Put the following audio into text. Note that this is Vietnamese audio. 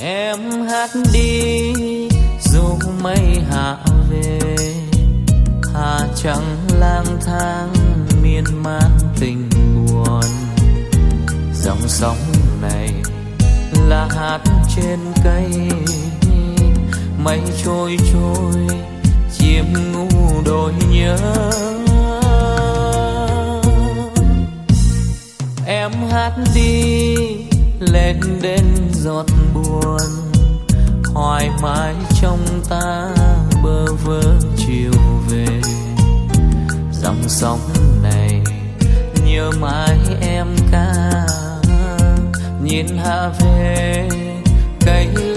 Em hát đi dù mây hạ về, hà trắng lang thang miên man tình buồn. Dòng sóng này là hát trên cây, mây trôi trôi chim ngu đôi nhớ. Em hát đi lên đến giọt buồn, hoài mãi trong ta bơ vơ chiều về. Dòng sóng này nhớ mãi em ca, nhìn hạ về cây